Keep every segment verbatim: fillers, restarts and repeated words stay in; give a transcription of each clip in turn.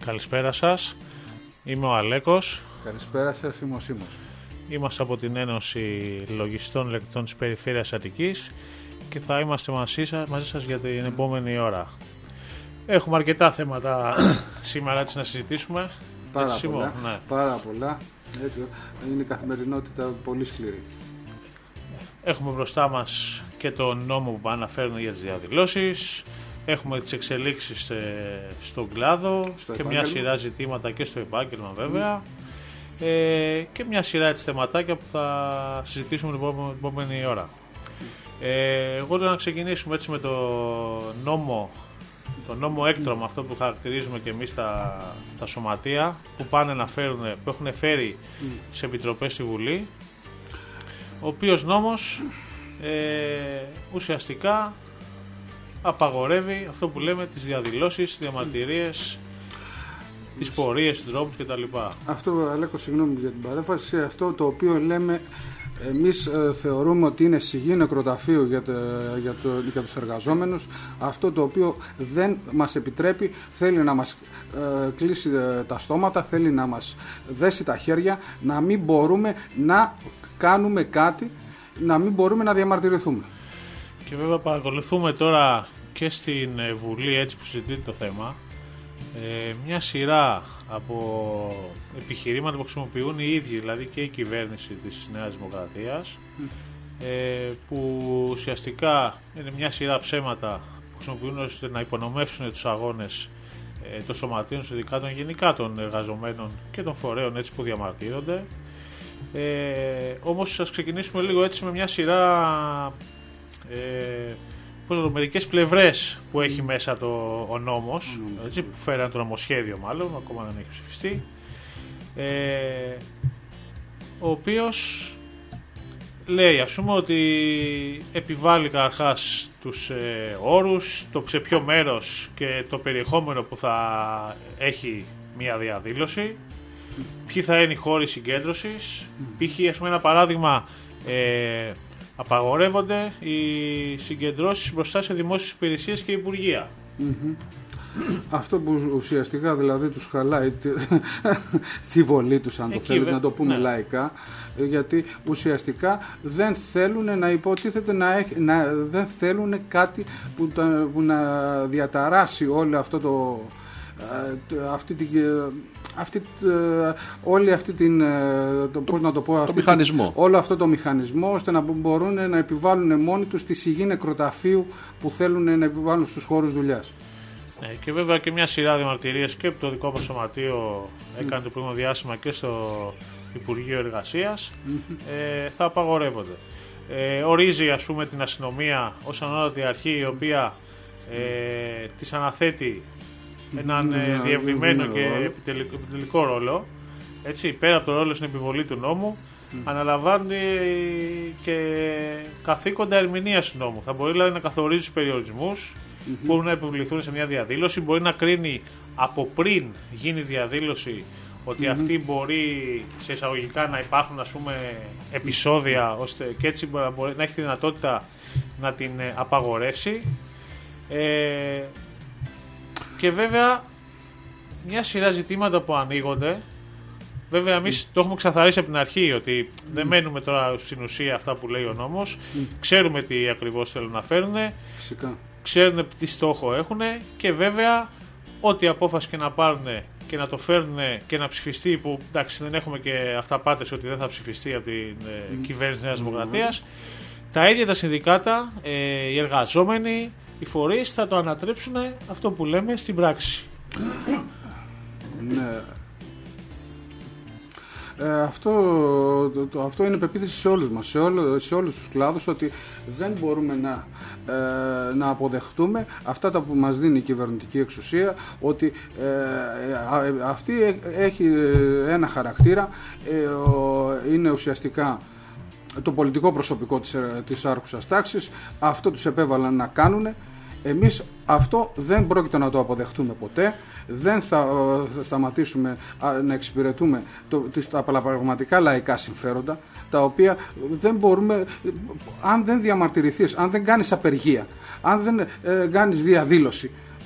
Καλησπέρα σας. Είμαι ο Αλέκος. Καλησπέρα σας, είμαι ο Σίμος. Είμαστε από την Ένωση Λογιστών Ελεκτών της Περιφέρειας Αττικής και θα είμαστε μαζί σας, μαζί σας για την επόμενη ώρα. Έχουμε αρκετά θέματα σήμερα έτσι να συζητήσουμε. Πάρα έτσι, πολλά, ναι. πάρα πολλά. Έτσι, είναι η καθημερινότητα πολύ σκληρή. Έχουμε μπροστά μας και το νόμο που αναφέρουν για τις διαδηλώσεις. Έχουμε τις εξελίξεις στον κλάδο στο και μια σειρά ζητήματα και στο επάγγελμα βέβαια. Mm. Ε, και μια σειρά έτσι θεματάκια που θα συζητήσουμε την επόμενη ώρα. Ε, εγώ θέλω να ξεκινήσουμε έτσι με το νόμο, το νόμο έκτρωμα, αυτό που χαρακτηρίζουμε και εμείς τα, τα σωματεία, που, πάνε να φέρουν, που έχουν φέρει mm. σε επιτροπές στη Βουλή, ο οποίος νόμος ε, ουσιαστικά απαγορεύει αυτό που λέμε τις διαδηλώσεις, τις διαμαρτυρίες, τις πορείες, τους δρόμους κτλ. Αυτό, Αλέκο, συγγνώμη για την παρέμφαση, αυτό το οποίο λέμε εμείς ε, θεωρούμε ότι είναι σιγή νεκροταφείο για, το, για, το, για τους εργαζόμενους, αυτό το οποίο δεν μας επιτρέπει, θέλει να μας ε, κλείσει ε, τα στόματα, θέλει να μας δέσει τα χέρια, να μην μπορούμε να κάνουμε κάτι, να μην μπορούμε να διαμαρτυρηθούμε. Και βέβαια παρακολουθούμε τώρα και στην Βουλή, έτσι που συζητείται το θέμα, ε, μια σειρά από επιχειρήματα που χρησιμοποιούν οι ίδιοι, δηλαδή και η κυβέρνηση της Νέας Δημοκρατίας, mm. ε, που ουσιαστικά είναι μια σειρά ψέματα που χρησιμοποιούν ώστε να υπονομεύσουν τους αγώνες ε, των σωματείων, συνδικάτων, γενικά των εργαζομένων και των φορέων έτσι που διαμαρτύρονται. Ε, όμως ας ξεκινήσουμε λίγο έτσι με μια σειρά ε, πώς, μερικές πλευρές που έχει μέσα το, ο νόμος, έτσι, που φέραν το νομοσχέδιο μάλλον, ακόμα δεν έχει ψηφιστεί, ε, ο οποίος λέει ας πούμε ότι επιβάλλει καταρχάς τους ε, όρους, το σε ποιο μέρος και το περιεχόμενο που θα έχει μια διαδήλωση, ποιοι θα είναι οι χώροι συγκέντρωσης, π.χ. ας πούμε ένα παράδειγμα, ε, απαγορεύονται οι συγκεντρώσεις μπροστά σε δημόσιες υπηρεσίες και υπουργεία. Mm-hmm. Αυτό που ουσιαστικά δηλαδή τους χαλάει τη, τη βολή τους, αν το θέλετε να το πούμε ναι. λαϊκά, γιατί ουσιαστικά δεν θέλουν να υποτίθεται να, έχει, να δεν θέλουν κάτι που, που να διαταράσει όλο αυτό το αυτή την, αυτή, όλη αυτή την το, πώς να το πω, το αυτή μηχανισμό. Την, όλο αυτό το μηχανισμό ώστε να μπορούν να επιβάλλουν μόνοι τους τη σιγή νεκροταφείου που θέλουν να επιβάλλουν στους χώρους δουλειάς. Ε, και βέβαια και μια σειρά διαμαρτυρίες και το δικό μας σωματείο mm. έκανε το προηγούμενο διάστημα και στο Υπουργείο Εργασίας mm-hmm. ε, θα απαγορεύονται. Ε, ορίζει ας πούμε την αστυνομία ως ανώτατη αρχή η οποία ε, της αναθέτει έναν mm, διευρυμένο mm, και mm, επιτελικό, επιτελικό ρόλο, έτσι, πέρα από το ρόλο στην επιβολή του νόμου mm. αναλαμβάνει και καθήκοντα ερμηνείας του νόμου. Θα μπορεί δηλαδή να καθορίζει τους περιορισμούς mm-hmm. που μπορούν να επιβληθούν σε μια διαδήλωση, μπορεί να κρίνει από πριν γίνει διαδήλωση ότι mm-hmm. αυτή μπορεί σε εισαγωγικά να υπάρχουν ας πούμε επεισόδια ώστε και έτσι μπορεί να έχει τη δυνατότητα να την απαγορεύσει. Ε, Και βέβαια μια σειρά ζητήματα που ανοίγονται. Βέβαια εμείς mm. το έχουμε ξεκαθαρίσει από την αρχή ότι mm. δεν μένουμε τώρα στην ουσία αυτά που λέει ο νόμος. Mm. Ξέρουμε τι ακριβώς θέλουν να φέρουν. Φυσικά. Ξέρουν τι στόχο έχουν και βέβαια ό,τι απόφαση και να πάρουν και να το φέρουν και να ψηφιστεί, που εντάξει δεν έχουμε και αυταπάτες ότι δεν θα ψηφιστεί από την mm. κυβέρνηση Νέας Δημοκρατίας, mm. τα ίδια τα συνδικάτα, ε, οι εργαζόμενοι, οι φορείς θα το ανατρέψουν αυτό που λέμε στην πράξη. Ναι. Ε, αυτό, το, το, αυτό είναι πεποίθηση σε όλους μας, σε, όλο, σε όλους τους κλάδους, ότι δεν μπορούμε να, ε, να αποδεχτούμε αυτά τα που μας δίνει η κυβερνητική εξουσία, ότι ε, αυτή έχει ένα χαρακτήρα, ε, είναι ουσιαστικά το πολιτικό προσωπικό της, της άρχουσας τάξης, αυτό τους επέβαλαν να κάνουν. Εμείς αυτό δεν πρόκειται να το αποδεχτούμε ποτέ, δεν θα, θα σταματήσουμε να εξυπηρετούμε το, τα πραγματικά λαϊκά συμφέροντα, τα οποία δεν μπορούμε, αν δεν διαμαρτυρηθείς, αν δεν κάνεις απεργία, αν δεν ε, κάνεις διαδήλωση,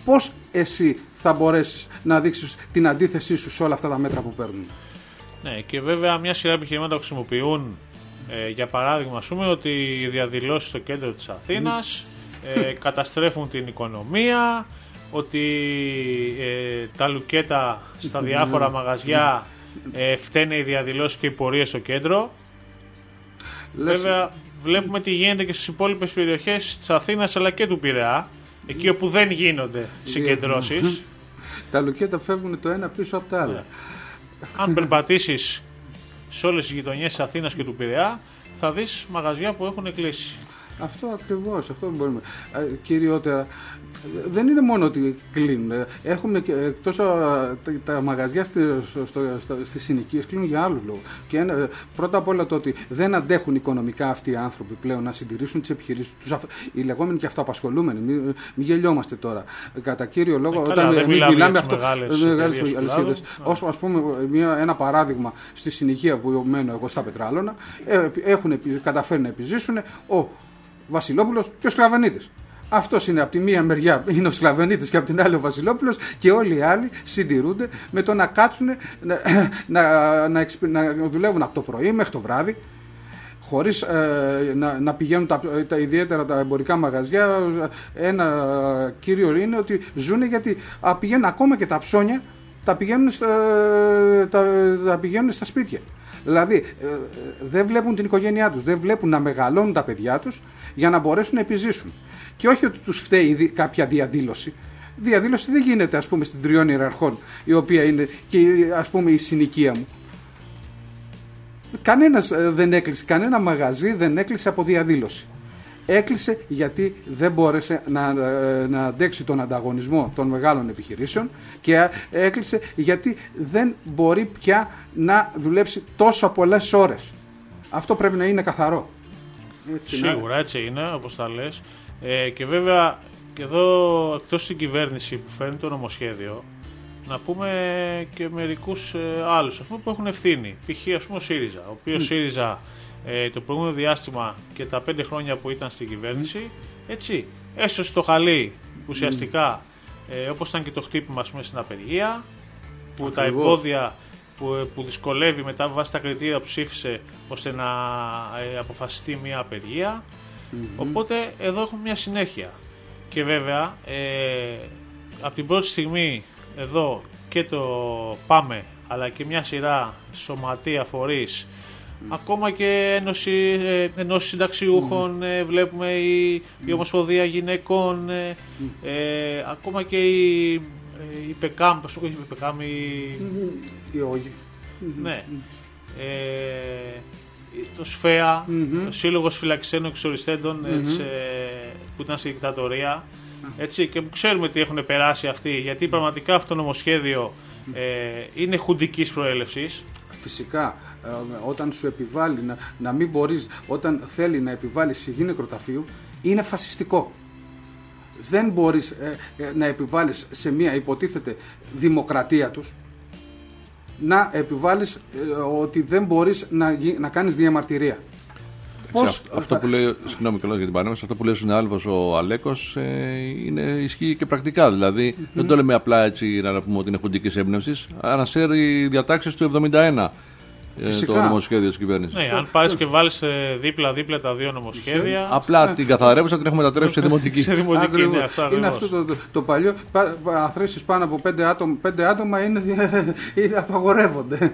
πώς εσύ θα μπορέσεις να δείξεις την αντίθεσή σου σε όλα αυτά τα μέτρα που παίρνουν. Ναι, και βέβαια μια σειρά επιχειρήματα χρησιμοποιούν, ε, για παράδειγμα, ας πούμε, ότι οι διαδηλώσεις στο κέντρο της Αθήνας mm. ε, καταστρέφουν την οικονομία, ότι ε, τα λουκέτα στα διάφορα μαγαζιά ε, φταίνε οι διαδηλώσεις και οι πορείες στο κέντρο. Λες... Βέβαια βλέπουμε τι γίνεται και στις υπόλοιπες περιοχές της Αθήνας αλλά και του Πειραιά, εκεί όπου δεν γίνονται συγκεντρώσεις. Τα λουκέτα φεύγουν το ένα πίσω από τα άλλα. Αν περπατήσεις σε όλες τις γειτονιές της Αθήνας και του Πειραιά, θα δεις μαγαζιά που έχουν κλείσει. Αυτό ακριβώς, αυτό μπορούμε. Κυριότερα, δεν είναι μόνο ότι κλείνουν. Έχουμε και εκτός τα, τα μαγαζιά στις στη συνοικίες κλείνουν για άλλους λόγους. Και ένα, πρώτα απ' όλα το ότι δεν αντέχουν οικονομικά αυτοί οι άνθρωποι πλέον να συντηρήσουν τις επιχειρήσεις τους, οι λεγόμενοι και αυτοαπασχολούμενοι. Μην, μην γελιόμαστε τώρα. Κατά κύριο λόγο, ε, όταν εμείς μιλάμε αυτό. Μεγάλες αλυσίδες. Όσο ας πούμε μια, ένα παράδειγμα στη συνοικία που μένω εγώ στα Πετράλωνα, έχουν καταφέρει να επιζήσουν ο Βασιλόπουλος και ο Σκλαβενίτης. Αυτός είναι από τη μία μεριά είναι ο Σκλαβενίτης και από την άλλη ο Βασιλόπουλος, και όλοι οι άλλοι συντηρούνται με το να κάτσουν να, να, να, να δουλεύουν από το πρωί μέχρι το βράδυ, χωρίς ε, να, να πηγαίνουν τα, τα, ιδιαίτερα τα εμπορικά μαγαζιά. Ένα κύριο είναι ότι ζουν γιατί α, πηγαίνουν ακόμα και τα ψώνια τα πηγαίνουν στα, τα, τα πηγαίνουν στα σπίτια. Δηλαδή ε, δεν βλέπουν την οικογένειά τους, δεν βλέπουν να μεγαλώνουν τα παιδιά τους για να μπορέσουν να επιζήσουν. Και όχι ότι τους φταίει κάποια διαδήλωση. Διαδήλωση δεν γίνεται, ας πούμε, στην Τριών Ιεραρχών, η οποία είναι και, ας πούμε, η συνοικία μου. Κανένας δεν έκλεισε, κανένα μαγαζί δεν έκλεισε από διαδήλωση. Έκλεισε γιατί δεν μπόρεσε να, να αντέξει τον ανταγωνισμό των μεγάλων επιχειρήσεων, και έκλεισε γιατί δεν μπορεί πια να δουλέψει τόσο πολλές ώρες. Αυτό πρέπει να είναι καθαρό. Έτσι, σίγουρα, έτσι είναι, όπως τα λες. Ε, και βέβαια, και εδώ εκτός την κυβέρνηση που φέρνει το νομοσχέδιο, να πούμε και μερικούς ε, άλλους, ας πούμε, που έχουν ευθύνη. Π.χ. ας πούμε ο ΣΥΡΙΖΑ, ο οποίος mm. ΣΥΡΙΖΑ ε, το προηγούμενο διάστημα και τα πέντε χρόνια που ήταν στην κυβέρνηση, έτσι, έσωσε το χαλί ουσιαστικά, ε, όπως ήταν και το χτύπημα, ας πούμε, στην απεργία, που Ακριβώς. τα εμπόδια που, που δυσκολεύει μετά βάσει τα κριτήρια που ψήφισε ώστε να ε, αποφασιστεί μια απεργία. Mm-hmm. Οπότε εδώ έχουμε μια συνέχεια. Και βέβαια ε, από την πρώτη στιγμή εδώ και το ΠΑΜΕ αλλά και μια σειρά σωματεία φορείς, mm. ακόμα και ένωση, ε, ενώσεις συνταξιούχων, mm. ε, βλέπουμε η, η Ομοσπονδία Γυναικών, ε, mm. ε, ακόμα και η, ε, η ΠΕΚΑΜ, η ΠΕΚΑΜ, η... η ΟΓΙ. Ναι. Ε, το ΣΦΕΑ, mm-hmm. ο Σύλλογος Φυλακισμένων Εξοριστέντων, mm-hmm. έτσι, που ήταν στη δικτατορία, έτσι, και που ξέρουμε τι έχουν περάσει αυτοί, γιατί πραγματικά αυτό το νομοσχέδιο ε, είναι χουντικής προέλευσης. Φυσικά, ε, όταν σου επιβάλλει να, να μην μπορείς, όταν θέλει να επιβάλλει σιγή νεκροταφείου, είναι φασιστικό. Δεν μπορείς ε, ε, να επιβάλλεις σε μια υποτίθεται δημοκρατία τους, να επιβάλλεις ε, ότι δεν μπορείς να, να κάνεις διαμαρτυρία. Πώς αυτό, αυτό που λέει, συγγνώμη κιόλας για την παρέμβαση, αυτό που λέει ο συνάδελφος ο Αλέκος ε, είναι, ισχύει και πρακτικά. Δηλαδή mm-hmm. δεν το λέμε απλά έτσι να πούμε ότι είναι χουντικής έμπνευσης, αναφέρει διατάξεις του εβδομήντα ένα. Φυσικά. Το νομοσχέδιο της κυβέρνησης. Ναι, αν πάρεις και βάλεις δίπλα-δίπλα τα δύο νομοσχέδια. Απλά την καθαρεύουσα την έχουμε μετατρέψει σε δημοτική. Σε δημοτική, ναι, αυτό είναι αυτό το, το, το παλιό. Αν θρήσεις πάνω από πέντε άτομα, πέντε άτομα είναι, είναι απαγορεύονται.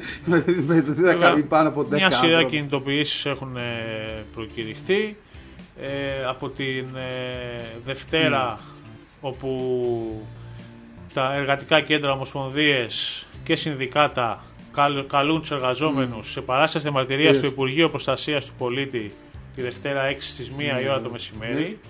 Πάνω από μια σειρά κινητοποιήσεις έχουν προκηρυχθεί. Ε, από την ε, Δευτέρα, mm. όπου τα εργατικά κέντρα, ομοσπονδίες και συνδικάτα καλούν τους εργαζόμενους mm. σε παράσταση διαμαρτυρίας yes. στο Υπουργείο Προστασίας του Πολίτη τη Δευτέρα έξι στις μία mm. η ώρα το μεσημέρι.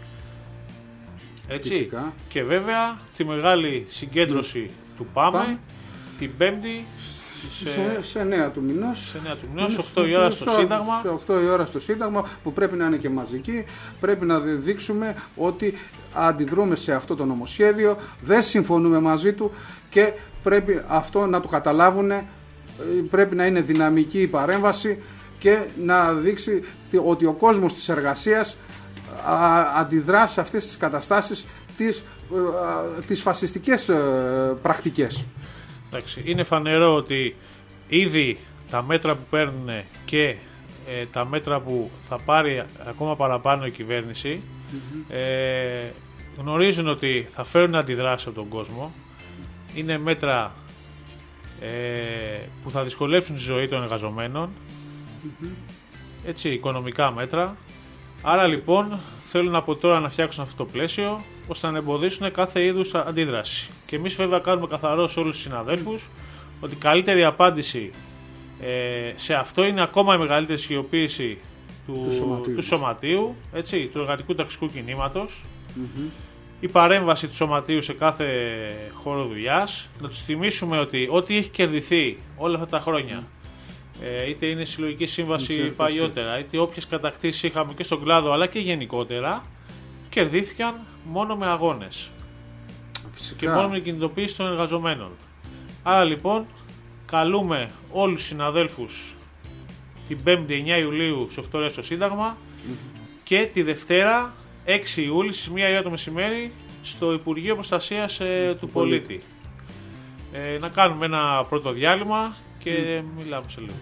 Mm. Έτσι. Φυσικά. Και βέβαια τη μεγάλη συγκέντρωση mm. του ΠΑΜΕ mm. την Πέμπτη σε, σε, σε εννέα του μηνός, σε εννέα του μηνός, οκτώ η ώρα στο Σύνταγμα. Σε οκτώ η ώρα στο Σύνταγμα, που πρέπει να είναι και μαζική. Πρέπει να δείξουμε ότι αντιδρούμε σε αυτό το νομοσχέδιο, δεν συμφωνούμε μαζί του και πρέπει αυτό να το καταλάβουν. Πρέπει να είναι δυναμική η παρέμβαση και να δείξει ότι ο κόσμος της εργασίας αντιδρά σε αυτές τις καταστάσεις τις, τις φασιστικές πρακτικές. Εντάξει, είναι φανερό ότι ήδη τα μέτρα που παίρνουν και ε, τα μέτρα που θα πάρει ακόμα παραπάνω η κυβέρνηση mm-hmm. ε, γνωρίζουν ότι θα φέρουν αντιδράσεις από τον κόσμο. Είναι μέτρα ε, που θα δυσκολέψουν τη ζωή των εργαζομένων, mm-hmm. έτσι, οικονομικά μέτρα. Άρα λοιπόν θέλουν από τώρα να φτιάξουν αυτό το πλαίσιο ώστε να εμποδίσουν κάθε είδους αντίδραση. Και εμείς βέβαια κάνουμε καθαρό σε όλους τους συναδέλφους ότι η καλύτερη απάντηση ε, σε αυτό είναι ακόμα η μεγαλύτερη ισχυροποίηση του, του σωματείου, του, σωματείου, έτσι, του εργατικού ταξικού κινήματος, mm-hmm. η παρέμβαση του σωματείου σε κάθε χώρο δουλειάς, να τους θυμίσουμε ότι ό,τι έχει κερδιθεί όλα αυτά τα χρόνια, mm. είτε είναι συλλογική σύμβαση παλιότερα, είτε όποιες κατακτήσεις είχαμε και στον κλάδο αλλά και γενικότερα, κερδίθηκαν μόνο με αγώνες. Φυσικά. Και μόνο με την κινητοποίηση των εργαζομένων. Άρα λοιπόν καλούμε όλους τους συναδέλφους την πέμπτη εννιά Ιουλίου στις οκτώ ώρες στο Σύνταγμα mm. και τη Δευτέρα έξι Ιουλίου στις μία η ώρα το μεσημέρι στο Υπουργείο Προστασίας ε, του Πολίτη. Ε, να κάνουμε ένα πρώτο διάλειμμα και mm. μιλάμε σε λίγο.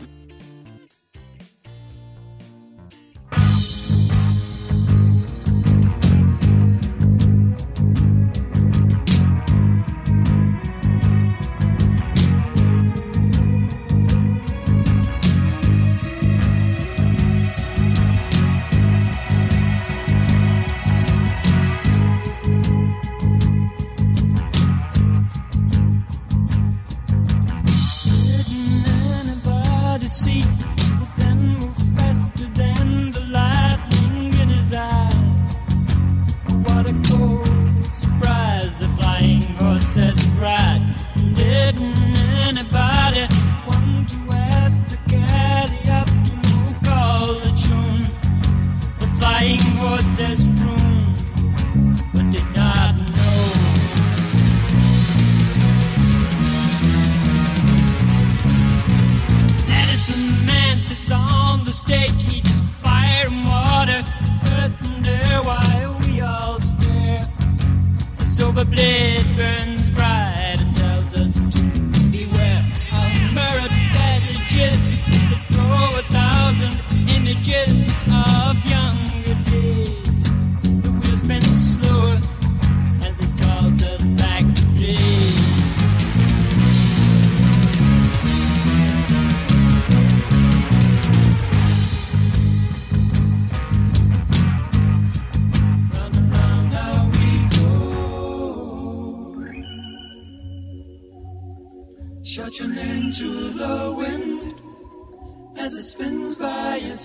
Shout your name to the wind as it spins by your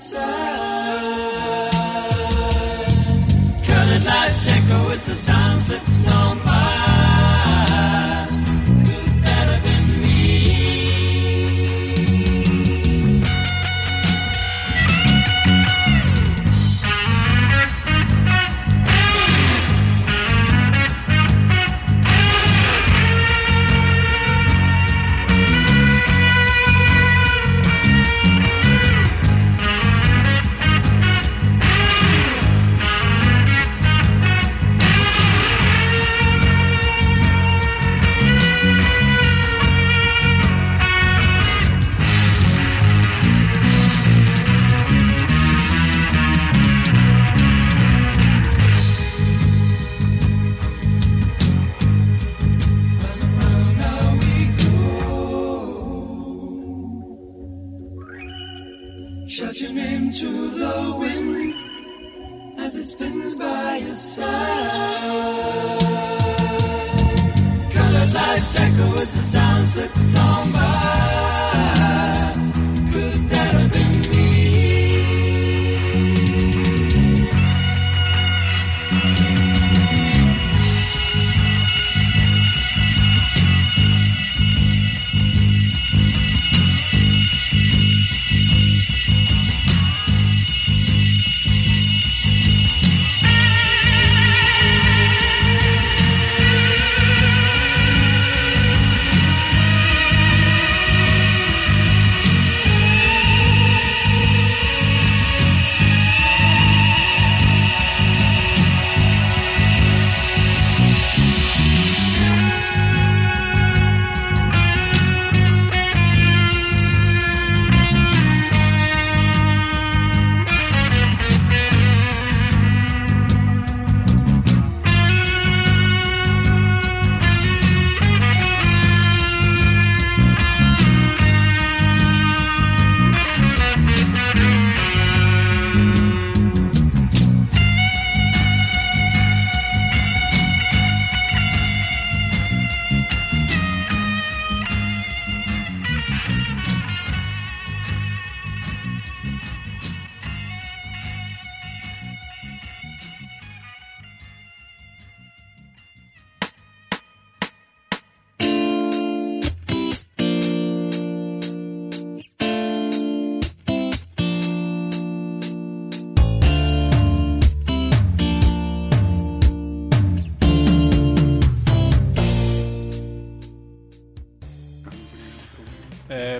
side. Colored lights echo with the sound slips on by. Could that have been me? Shout your name to the wind as it spins by your side. Colored lights echo with the sound slips on by. Could that have been me?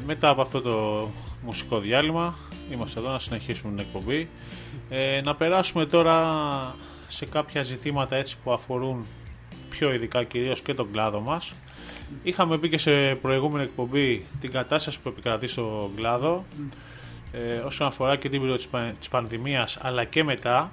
μετά από αυτό το μουσικό διάλειμμα είμαστε εδώ να συνεχίσουμε την εκπομπή. Ε, να περάσουμε τώρα σε κάποια ζητήματα έτσι που αφορούν πιο ειδικά κυρίως και τον κλάδο μας. Είχαμε πει και σε προηγούμενη εκπομπή την κατάσταση που επικρατεί στον κλάδο ε, όσον αφορά και την περίοδο της, πα, της πανδημίας αλλά και μετά,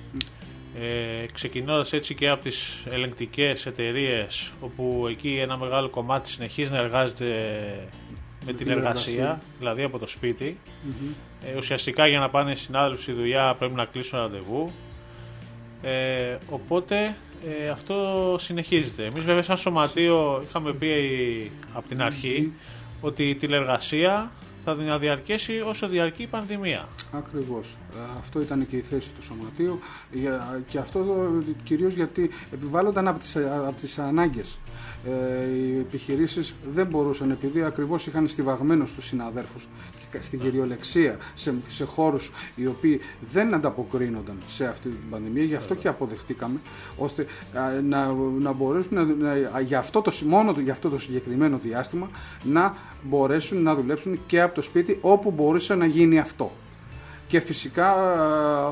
ε, ξεκινώντας έτσι και από τις ελεγκτικές εταιρείες, όπου εκεί ένα μεγάλο κομμάτι συνεχίζει να εργάζεται με την εργασία, εργασία, δηλαδή από το σπίτι. Mm-hmm. Ε, ουσιαστικά για να πάνε οι συνάδελφοι στη δουλειά πρέπει να κλείσουν ραντεβού. Ε, οπότε ε, αυτό συνεχίζεται. Εμείς βέβαια σαν σωματείο είχαμε πει από την αρχή mm-hmm. ότι η τηλεργασία θα διαρκέσει όσο διαρκεί η πανδημία. Ακριβώς. Αυτό ήταν και η θέση του σωματείου και αυτό κυρίως γιατί επιβάλλονταν από τις, από τις ανάγκες. Ε, οι επιχειρήσεις δεν μπορούσαν, επειδή ακριβώς είχαν στιβαγμένους τους συναδέρφους και στην κυριολεξία σε, σε χώρους οι οποίοι δεν ανταποκρίνονταν σε αυτή την πανδημία, γι' αυτό και αποδεχτήκαμε ώστε α, να, να μπορέσουν να, να, για αυτό το, μόνο για αυτό το συγκεκριμένο διάστημα να μπορέσουν να δουλέψουν και από το σπίτι όπου μπορούσε να γίνει αυτό. Και φυσικά α,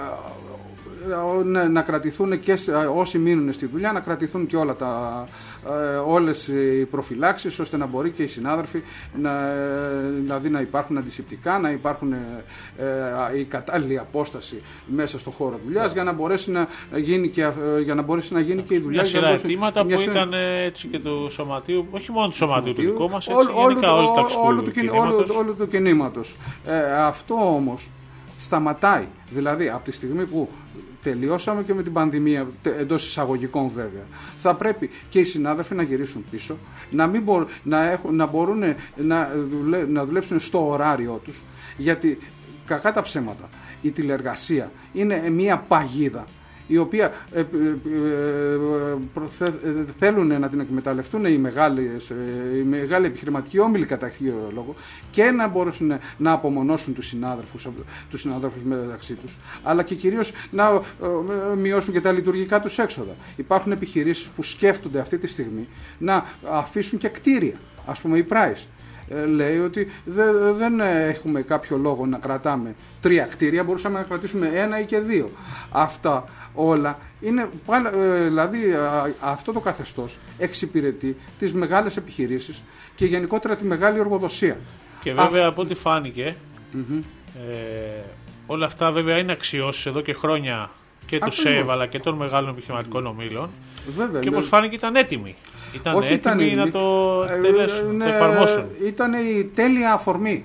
α, να, να κρατηθούν και όσοι μείνουν στη δουλειά, να κρατηθούν και όλα τα, όλες οι προφυλάξεις ώστε να μπορεί και οι συνάδελφοι να, δηλαδή να υπάρχουν αντισηπτικά, να υπάρχουν ε, η κατάλληλη απόσταση μέσα στο χώρο δουλειάς για να μπορέσει να γίνει και, για να μπορέσει να γίνει και η δουλειά. Μια σειρά αιτήματα που σειρά... ήταν έτσι και του σωματείου, όχι μόνο του σωματείου του δικού μας, έτσι, όλο, γενικά όλου του κινήματος. Όλο του κινήματος. Ε, αυτό όμως σταματάει, δηλαδή από τη στιγμή που τελειώσαμε και με την πανδημία, εντός εισαγωγικών βέβαια, θα πρέπει και οι συνάδελφοι να γυρίσουν πίσω, να, μην μπορούν, να, έχουν, να μπορούν να, δουλε, να δουλέψουν στο ωράριό τους, γιατί κακά τα ψέματα, η τηλεργασία είναι μια παγίδα η οποία ε, ε, ε, ε, θέλουν να την εκμεταλλευτούν οι, μεγάλες, ε, οι μεγάλοι επιχειρηματικοί όμιλοι κατά κύριο λόγο και να μπορέσουν να απομονώσουν τους συνάδελφους, τους συνάδελφους μεταξύ τους, αλλά και κυρίως να ε, μειώσουν και τα λειτουργικά τους έξοδα. Υπάρχουν επιχειρήσεις που σκέφτονται αυτή τη στιγμή να αφήσουν και κτίρια, ας πούμε η Price. Λέει ότι δεν έχουμε κάποιο λόγο να κρατάμε τρία κτίρια, μπορούσαμε να κρατήσουμε ένα ή και δύο. Αυτά όλα είναι, δηλαδή αυτό το καθεστώς εξυπηρετεί τις μεγάλες επιχειρήσεις και γενικότερα τη μεγάλη εργοδοσία. Και βέβαια από ό,τι φάνηκε, mm-hmm. ε, όλα αυτά βέβαια είναι αξιώσεις εδώ και χρόνια και του ΣΕΒ αλλά και των μεγάλων επιχειρηματικών ομίλων. Βέβαια, και όπως φάνηκε ήταν έτοιμοι. Ήταν όχι, έτοιμοι ήταν, να το εκτελέσουν, ναι, το εφαρμόσουν. Ήταν η τέλεια αφορμή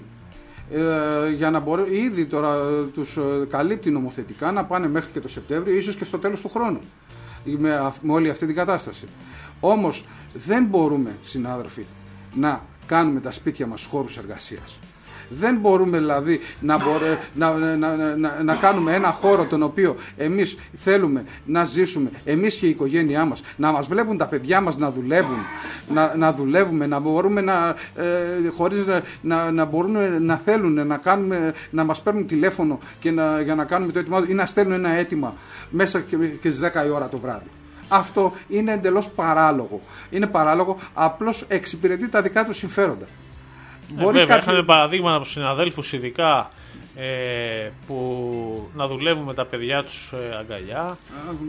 ε, για να μπορεί, ήδη τώρα τους καλύπτει νομοθετικά να πάνε μέχρι και το Σεπτέμβριο, ίσως και στο τέλος του χρόνου με, με όλη αυτή την κατάσταση. Όμως δεν μπορούμε, συνάδελφοι, να κάνουμε τα σπίτια μας χώρους εργασίας. Δεν μπορούμε δηλαδή να, μπορέ, να, να, να, να, να κάνουμε ένα χώρο τον οποίο εμείς θέλουμε να ζήσουμε, εμείς και η οικογένειά μας, να μας βλέπουν τα παιδιά μας να δουλεύουν, να, να δουλεύουμε, να μπορούμε να, ε, χωρίς να, να, να μπορούν να θέλουν να, κάνουμε, να μας παίρνουν τηλέφωνο και να, για να κάνουμε το έτοιμά ή να στέλνουν ένα αίτημα μέσα και, και στις δέκα η ώρα το βράδυ. Αυτό είναι εντελώς παράλογο. Είναι παράλογο, απλώς εξυπηρετεί τα δικά του συμφέροντα. Ε, βέβαια, κάποιοι... είχαμε παραδείγματα από συναδέλφους ειδικά ε, που να δουλεύουν με τα παιδιά τους ε, αγκαλιά,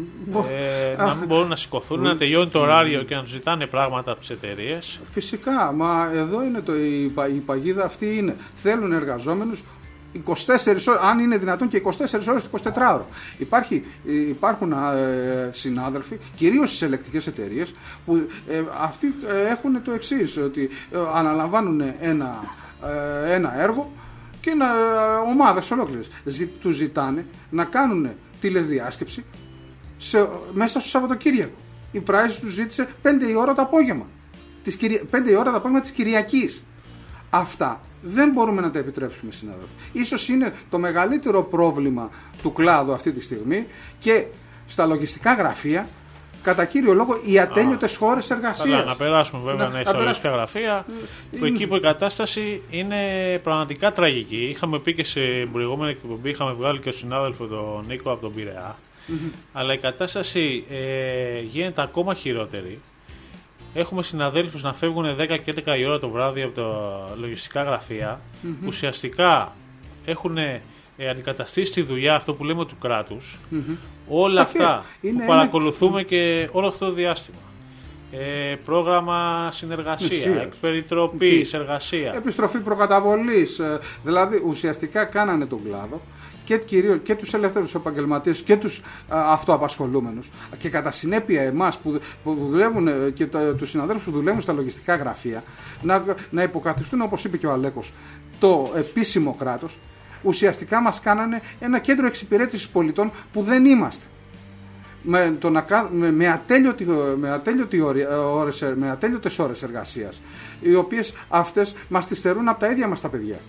ε, να μην μπορούν να σηκωθούν, να τελειώνει το ωράριο και να τους ζητάνε πράγματα από τις εταιρείες. Φυσικά, μα εδώ είναι το, η, η παγίδα αυτή είναι. Θέλουν εργαζόμενους είκοσι τέσσερις ώρες, αν είναι δυνατόν και είκοσι τέσσερις ώρες το εικοσιτετράωρο. Υπάρχει, υπάρχουν ε, συνάδελφοι, κυρίως στις ελεκτικές εταιρείες, που ε, αυτοί ε, έχουν το εξής, ότι ε, αναλαμβάνουν ένα, ε, ένα έργο και να, ε, ομάδες ολόκληρες. Ζη, τους ζητάνε να κάνουν τηλεδιάσκεψη σε, μέσα στο Σαββατοκύριακο. Η Price τους ζήτησε πέντε η ώρα το απόγευμα. Της, πέντε η ώρα το απόγευμα της Κυριακής. Αυτά δεν μπορούμε να τα επιτρέψουμε, συνάδελφοι. Ίσως είναι το μεγαλύτερο πρόβλημα του κλάδου αυτή τη στιγμή και στα λογιστικά γραφεία, κατά κύριο λόγο, οι ατέλειωτες χώρες εργασίας. Καλά, να περάσουμε βέβαια να, στα λογιστικά γραφεία, που είναι... εκεί που η κατάσταση είναι πραγματικά τραγική. Είχαμε πει και σε προηγούμενη εκπομπή, είχαμε βγάλει και ο συνάδελφο τον Νίκο από τον Πειραιά, mm-hmm. αλλά η κατάσταση ε, γίνεται ακόμα χειρότερη. έχουμε συναδέλφους να φεύγουν δέκα και έντεκα η ώρα το βράδυ από τα λογιστικά γραφεία, mm-hmm. ουσιαστικά έχουν ε, αντικαταστήσει τη δουλειά, αυτό που λέμε του κράτους, mm-hmm. όλα αυτά είναι, που παρακολουθούμε είναι... και όλο αυτό το διάστημα. Ε, πρόγραμμα συνεργασία, εκπεριτροπή, εργασία. Επιστροφή προκαταβολής, ε, δηλαδή ουσιαστικά κάνανε τον κλάδο και, κυρίως, και τους ελεύθερους επαγγελματίες και τους α, αυτοαπασχολούμενους και κατά συνέπεια εμάς που, που δουλεύουν και το, τους συναδέλφους που δουλεύουν στα λογιστικά γραφεία να, να υποκαθιστούν, όπως είπε και ο Αλέκος, το επίσημο κράτος. Ουσιαστικά μας κάνανε ένα κέντρο εξυπηρέτησης πολιτών που δεν είμαστε. Με, το να, με, με, ατέλειωτη, με, ατέλειωτη ώρες, με ατέλειωτες ώρες εργασίας, οι οποίες αυτές μας τις στερούν από τα ίδια μας τα παιδιά.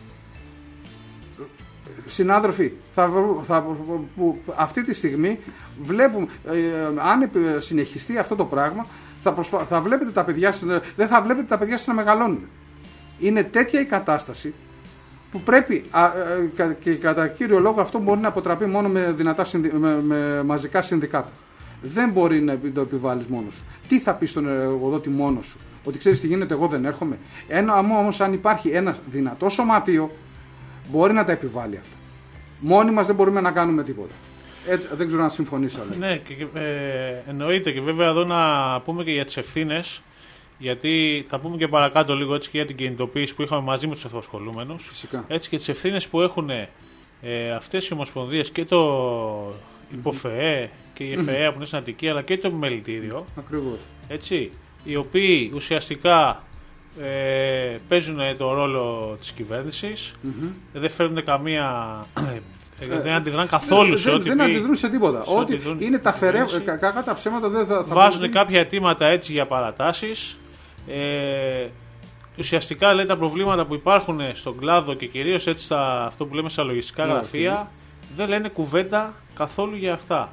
Συνάδελφοι, θα, θα, που αυτή τη στιγμή βλέπουμε, ε, αν συνεχιστεί αυτό το πράγμα, θα, προσπα, θα βλέπετε τα παιδιά, δεν θα βλέπετε τα παιδιά σας να μεγαλώνουν. Είναι τέτοια η κατάσταση που πρέπει, α, και κατά κύριο λόγο αυτό μπορεί να αποτραπεί μόνο με, δυνατά, με, με μαζικά συνδικάτα. Δεν μπορεί να το επιβάλλεις μόνος σου. Τι θα πεις στον εργοδότη μόνος σου? Ότι ξέρεις τι γίνεται, εγώ δεν έρχομαι? Ένα, όμως αν υπάρχει ένα δυνατό σωματείο, μπορεί να τα επιβάλλει αυτά. Μόνοι μας δεν μπορούμε να κάνουμε τίποτα. Ε, δεν ξέρω αν συμφωνήσω. Ναι, και, ε, εννοείται, και βέβαια εδώ να πούμε και για τις ευθύνες, γιατί θα πούμε και παρακάτω λίγο έτσι και για την κινητοποίηση που είχαμε μαζί με τους αυτοαπασχολούμενους. Φυσικά. Έτσι και τις ευθύνες που έχουν ε, αυτές οι ομοσπονδίες και το ΥΠΟΦΕΕ και η ΕΦΕΕ που είναι στην Αττική, αλλά και το επιμελητήριο. Ακριβώς. Έτσι, οι οποίοι ουσιαστικά ε, παίζουν το ρόλο της κυβέρνησης, mm-hmm. δεν φέρνουν καμία... Ε, δεν αντιδρούν καθόλου σε ό,τι. Δεν αντιδρούν σε τίποτα. Ό,τι είναι τα φερέ, κακά τα ψέματα δεν θα. Βάζουν θα κάποια αιτήματα έτσι για παρατάσεις. Ε, ουσιαστικά λέει τα προβλήματα που υπάρχουν στον κλάδο και κυρίως έτσι στα, αυτό που λέμε στα λογιστικά yeah, γραφεία okay. δεν λένε κουβέντα καθόλου για αυτά.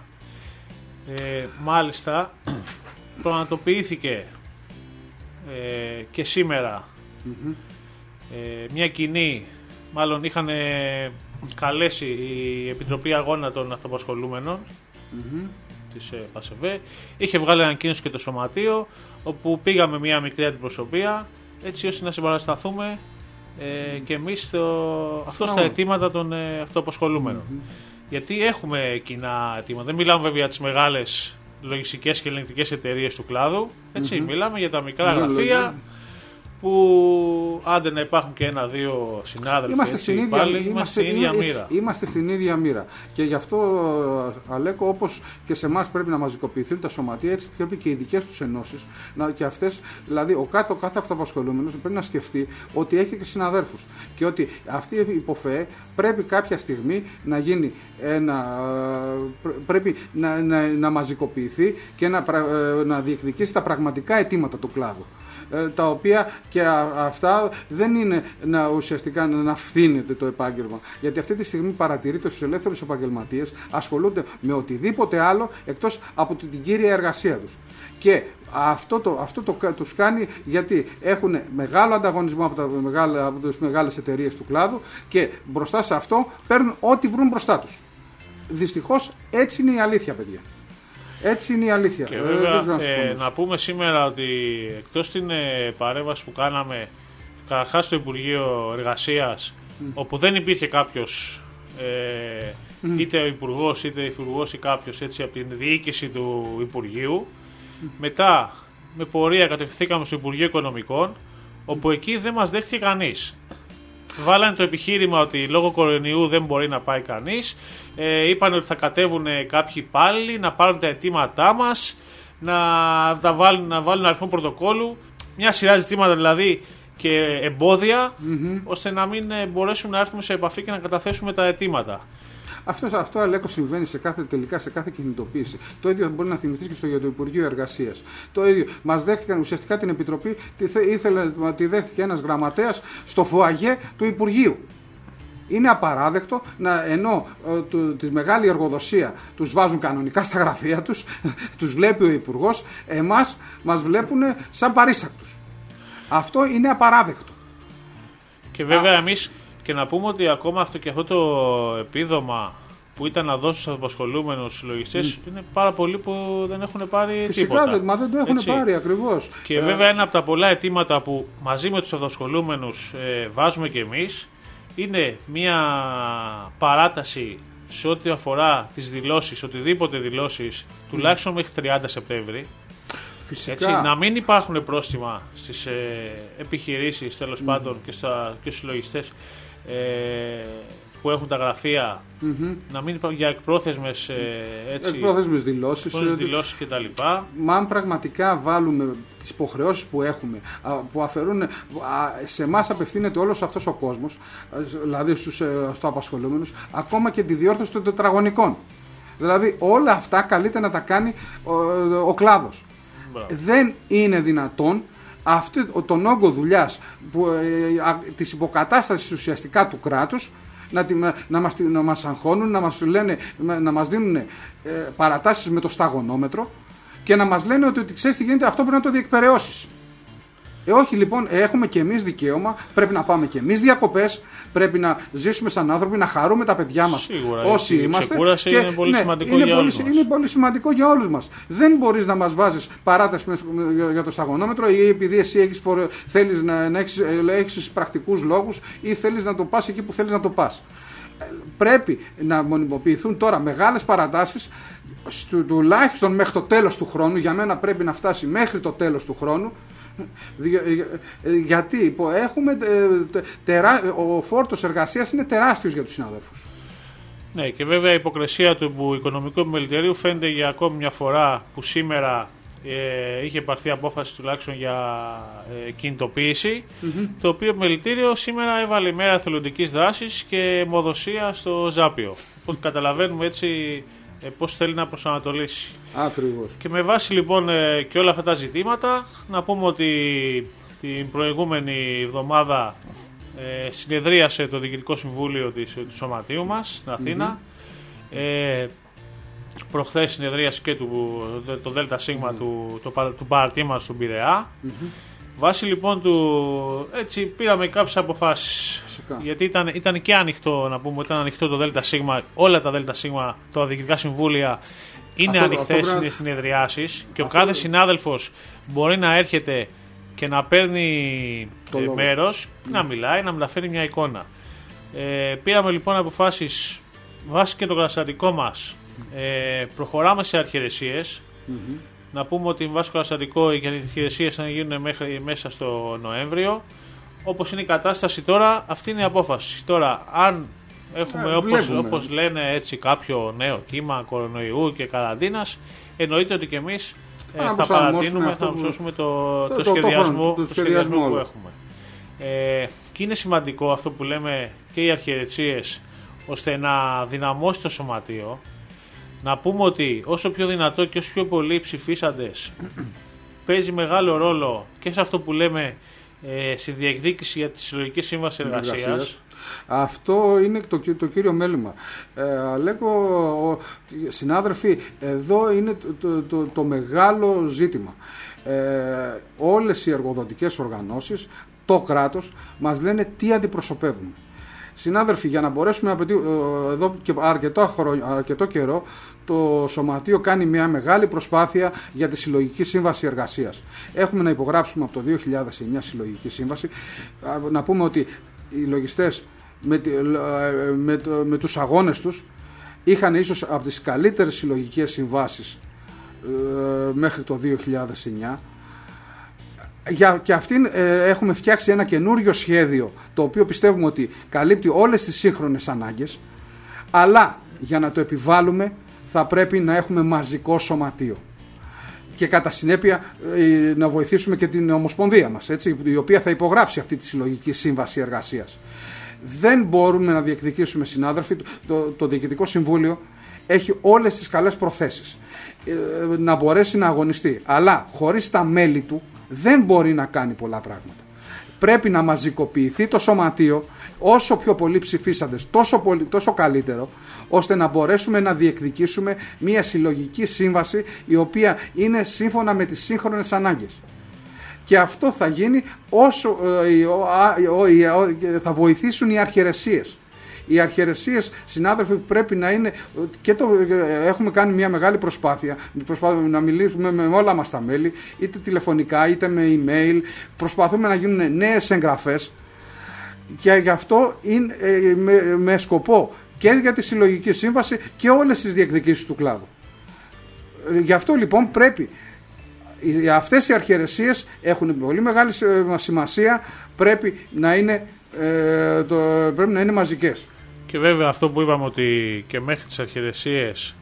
Ε, μάλιστα προγραμματοποιήθηκε ε, και σήμερα mm-hmm. ε, μια κοινή, μάλλον είχαν καλέσει η Επιτροπή Αγώνα των Αυτοαπασχολούμενων mm-hmm. της ε, ΠΑΣΕΒΕ. Είχε βγάλει ανακοίνωση και το Σωματείο, όπου πήγαμε μια μικρή αντιπροσωπεία έτσι ώστε να συμπαρασταθούμε ε, και εμείς στο, αυτό στα αιτήματα των ε, αυτοαπασχολούμενων. Mm-hmm. Γιατί έχουμε κοινά αιτήματα. Δεν μιλάμε βέβαια για τις μεγάλες λογιστικές και ελεγκτικές εταιρείες του κλάδου. Έτσι, mm-hmm. μιλάμε για τα μικρά mm-hmm. γραφεία που άντε να υπάρχουν και ένα-δύο συνάδελφοι. Είμαστε, έτσι, στην, ίδια, πάλι, είμαστε, είμαστε στην ίδια μοίρα. Είμαστε στην ίδια μοίρα. Και γι' αυτό, Αλέκο, όπως και σε εμάς πρέπει να μαζικοποιηθούν τα σωματεία, έτσι πρέπει και οι δικές τους ενώσεις. Και αυτές, δηλαδή, ο κάτω κάθε αυτοαπασχολούμενος πρέπει να σκεφτεί ότι έχει και συναδέλφους. Και ότι αυτή η ΥΠΟΦΕΕ πρέπει κάποια στιγμή να γίνει ένα. Πρέπει να, να, να μαζικοποιηθεί και να, να διεκδικήσει τα πραγματικά αιτήματα του κλάδου. Τα οποία και αυτά δεν είναι να, ουσιαστικά να φθήνεται το επάγγελμα. Γιατί αυτή τη στιγμή παρατηρείται στους ελεύθερους επαγγελματίες ασχολούνται με οτιδήποτε άλλο εκτός από την κύρια εργασία τους. Και αυτό, το, αυτό το, τους κάνει γιατί έχουν μεγάλο ανταγωνισμό από, τα μεγάλα, από τις μεγάλες εταιρείες του κλάδου και μπροστά σε αυτό παίρνουν ό,τι βρουν μπροστά τους. Δυστυχώς έτσι είναι η αλήθεια, παιδιά. Έτσι είναι η αλήθεια. Και βέβαια, ε, να πούμε σήμερα ότι εκτός την ε, παρέμβαση που κάναμε καταρχάς στο Υπουργείο Εργασίας, mm. όπου δεν υπήρχε κάποιος, ε, mm. είτε ο Υπουργός είτε ο Υπουργός ή κάποιος έτσι, από την διοίκηση του Υπουργείου, mm. μετά με πορεία κατευθυνθήκαμε στο Υπουργείο Οικονομικών, όπου εκεί δεν μας δέχτηκε κανείς. Βάλανε το επιχείρημα ότι λόγω κορονοϊού δεν μπορεί να πάει κανείς. Ε, είπαν ότι θα κατέβουν κάποιοι υπάλληλοι να πάρουν τα αιτήματά μας, να, τα βάλουν, να βάλουν αριθμό πρωτοκόλλου. Μια σειρά ζητήματα δηλαδή και εμπόδια, mm-hmm. ώστε να μην μπορέσουμε να έρθουμε σε επαφή και να καταθέσουμε τα αιτήματα. Αυτό, αυτό Αλέκο, συμβαίνει σε κάθε, τελικά σε κάθε κινητοποίηση. Το ίδιο μπορεί να θυμηθεί και στο για το Υπουργείο Εργασίας. Το ίδιο. Μας δέχτηκαν ουσιαστικά την Επιτροπή, τη, ήθελε, τη δέχτηκε ένας γραμματέας στο φουαγέ του Υπουργείου. Είναι απαράδεκτο να, ενώ ε, του, τη μεγάλη εργοδοσία τους βάζουν κανονικά στα γραφεία τους, τους βλέπει ο Υπουργός, εμάς μας βλέπουν σαν παρήσακτους. Αυτό είναι απαράδεκτο. Και βέβαια Α, εμείς. Και να πούμε ότι ακόμα αυτό και αυτό το επίδομα που ήταν να δώσουν στους απασχολούμενους συλλογιστές, mm. είναι πάρα πολλοί που δεν έχουν πάρει Φυσικά, τίποτα. Φυσικά, μα δεν το έχουν Έτσι. πάρει ακριβώς. Και ε... βέβαια ένα από τα πολλά αιτήματα που μαζί με τους απασχολούμενους ε, βάζουμε και εμείς, είναι μια παράταση σε ό,τι αφορά τις δηλώσεις, οτιδήποτε δηλώσεις, mm. τουλάχιστον μέχρι τριάντα Σεπτέμβρη. Φυσικά. Έτσι, να μην υπάρχουν πρόστιμα στις ε, επιχειρήσεις, τέλος mm. πάντων, και, στα, και στους συλλογιστές ε, που έχουν τα γραφεία, mm-hmm. να μην υπάρχουν για εκπρόθεσμες, ε, έτσι, εκπρόθεσμες δηλώσεις, δηλώσεις κτλ. Μα αν πραγματικά βάλουμε τις υποχρεώσεις που έχουμε, που αφαιρούν, σε εμάς απευθύνεται όλος αυτός ο κόσμος, δηλαδή στους, στους απασχολούμενους, ακόμα και τη διόρθωση των τετραγωνικών. Δηλαδή όλα αυτά καλείται να τα κάνει ο, ο κλάδος. Μπράβο. Δεν είναι δυνατόν αυτό, τον όγκο δουλειάς που, ε, της υποκατάστασης ουσιαστικά του κράτους να, να, μας, να μας αγχώνουν, να μας, λένε, να μας δίνουν ε, παρατάσεις με το σταγονόμετρο και να μας λένε ότι, ότι ξέρεις τι γίνεται, αυτό πρέπει να το διεκπεραιώσεις. Ε, όχι λοιπόν, έχουμε και εμείς δικαίωμα, πρέπει να πάμε και εμείς διακοπές, πρέπει να ζήσουμε σαν άνθρωποι, να χαρούμε τα παιδιά μας. Σίγουρα, όσοι η είμαστε. Και, είναι πολύ ναι, σημαντικό είναι για πολύ, όλους μας. Είναι πολύ σημαντικό για όλους μας. Δεν μπορείς να μας βάζεις παράταση για το σταγονόμετρο ή επειδή εσύ έχεις, θέλεις να, να έχεις, έχεις πρακτικούς λόγους ή θέλεις να το πας εκεί που θέλεις να το πας. Πρέπει να μονιμοποιηθούν τώρα μεγάλες παρατάσεις, τουλάχιστον μέχρι το τέλος του χρόνου. Για μένα πρέπει να φτάσει μέχρι το τέλος του χρόνου. Γιατί έχουμε τερά... ο φόρτος εργασίας είναι τεράστιος για τους συναδέλφους. Ναι, και βέβαια η υποκρισία του Οικονομικού Επιμελητηρίου φαίνεται για ακόμη μια φορά που σήμερα ε, είχε πάρθει απόφαση τουλάχιστον για ε, κινητοποίηση, mm-hmm. το οποίο επιμελητήριο σήμερα έβαλε μέρα εθελοντικής δράσης και αιμοδοσία στο Ζάπιο. Οπότε καταλαβαίνουμε έτσι ε, πώς θέλει να προσανατολίσει. Ακριβώς. Και με βάση λοιπόν ε, και όλα αυτά τα ζητήματα, να πούμε ότι την προηγούμενη εβδομάδα ε, συνεδρίασε το Διοικητικό Συμβούλιο της, του Σωματείου μας στην Αθήνα. Mm-hmm. Ε, προχθές συνεδρίασε και του, το ΔΣ mm-hmm. του, το, του παρατήματος στον Πειραιά. Mm-hmm. Βάσει λοιπόν του, έτσι πήραμε κάποιες αποφάσεις. Φυσικά. Γιατί ήταν, ήταν και ανοιχτό, να πούμε, ήταν ανοιχτό το ΔΣ, όλα τα ΔΣ, τα διοικητικά συμβούλια είναι ανοιχτές, είναι συνεδριάσεις και ο κάθε συνάδελφος μπορεί να έρχεται και να παίρνει μέρος, mm. να μιλάει, να μεταφέρει μια εικόνα. Ε, πήραμε λοιπόν αποφάσεις βάσει και το καταστατικό μας. Ε, προχωράμε σε αρχιερεσίες. Mm-hmm. Να πούμε ότι βάσει το καταστατικό οι αρχιερεσίες θα γίνουν μέχρι, μέσα στο Νοέμβριο. Όπως είναι η κατάσταση τώρα, αυτή είναι η απόφαση. Τώρα, αν έχουμε ε, όπως, όπως λένε έτσι κάποιο νέο κύμα κορονοϊού και καραντίνας, εννοείται ότι και εμείς ε, θα παρατείνουμε, θα προσώσουμε το, το, το, σχεδιασμό, το, το, το σχεδιασμό που έχουμε. Ε, και είναι σημαντικό αυτό που λέμε και οι αρχιερεσίες, ώστε να δυναμώσει το σωματείο. Να πούμε ότι όσο πιο δυνατό και όσο πιο πολλοί ψηφίσαντες παίζει μεγάλο ρόλο και σε αυτό που λέμε ε, στη διεκδίκηση για τη συλλογική σύμβαση εργασίας. Αυτό είναι το, το κύριο μέλημα. Ε, λέγω, συνάδελφοι, εδώ είναι το, το, το, το μεγάλο ζήτημα. Ε, όλες οι εργοδοτικές οργανώσεις, το κράτος, μας λένε τι αντιπροσωπεύουμε. Συνάδελφοι, για να μπορέσουμε να πετύχουμε εδώ και αρκετό, χρόνο, αρκετό καιρό, το Σωματείο κάνει μια μεγάλη προσπάθεια για τη συλλογική σύμβαση εργασίας. Έχουμε να υπογράψουμε από το δύο χιλιάδες εννιά συλλογική σύμβαση. Να πούμε ότι οι λογιστές με, με, με τους αγώνες τους είχαν ίσως από τις καλύτερες συλλογικές συμβάσεις ε, μέχρι το δύο χιλιάδες εννιά. Για, και αυτήν ε, έχουμε φτιάξει ένα καινούριο σχέδιο, το οποίο πιστεύουμε ότι καλύπτει όλες τις σύγχρονες ανάγκες, αλλά για να το επιβάλλουμε θα πρέπει να έχουμε μαζικό σωματείο και κατά συνέπεια ε, να βοηθήσουμε και την Ομοσπονδία μας, έτσι, η οποία θα υπογράψει αυτή τη συλλογική σύμβαση εργασίας. Δεν μπορούμε να διεκδικήσουμε, συνάδελφοι, το, το Διοικητικό Συμβούλιο έχει όλες τις καλές προθέσεις ε, να μπορέσει να αγωνιστεί, αλλά χωρίς τα μέλη του δεν μπορεί να κάνει πολλά πράγματα. Πρέπει να μαζικοποιηθεί το σωματείο, όσο πιο πολλοί ψηφίσαντες τόσο, πολύ, τόσο καλύτερο, ώστε να μπορέσουμε να διεκδικήσουμε μια συλλογική σύμβαση η οποία είναι σύμφωνα με τις σύγχρονες ανάγκες. Και αυτό θα γίνει όσο ε, ε, ε, ε, θα βοηθήσουν οι αρχιερεσίες. Οι αρχιερεσίες, συνάδελφοι, πρέπει να είναι, και το, έχουμε κάνει μια μεγάλη προσπάθεια, προσπάθουμε να μιλήσουμε με όλα μας τα μέλη, είτε τηλεφωνικά είτε με email, προσπαθούμε να γίνουν νέες εγγραφές, και γι' αυτό είναι με, με σκοπό και για τη συλλογική σύμβαση και όλες τις διεκδικήσεις του κλάδου. Γι' αυτό λοιπόν πρέπει, αυτές οι αρχιερεσίες έχουν πολύ μεγάλη σημασία, πρέπει να είναι, ε, το, πρέπει να είναι μαζικές. Και βέβαια αυτό που είπαμε, ότι και μέχρι τις αρχιερεσίες,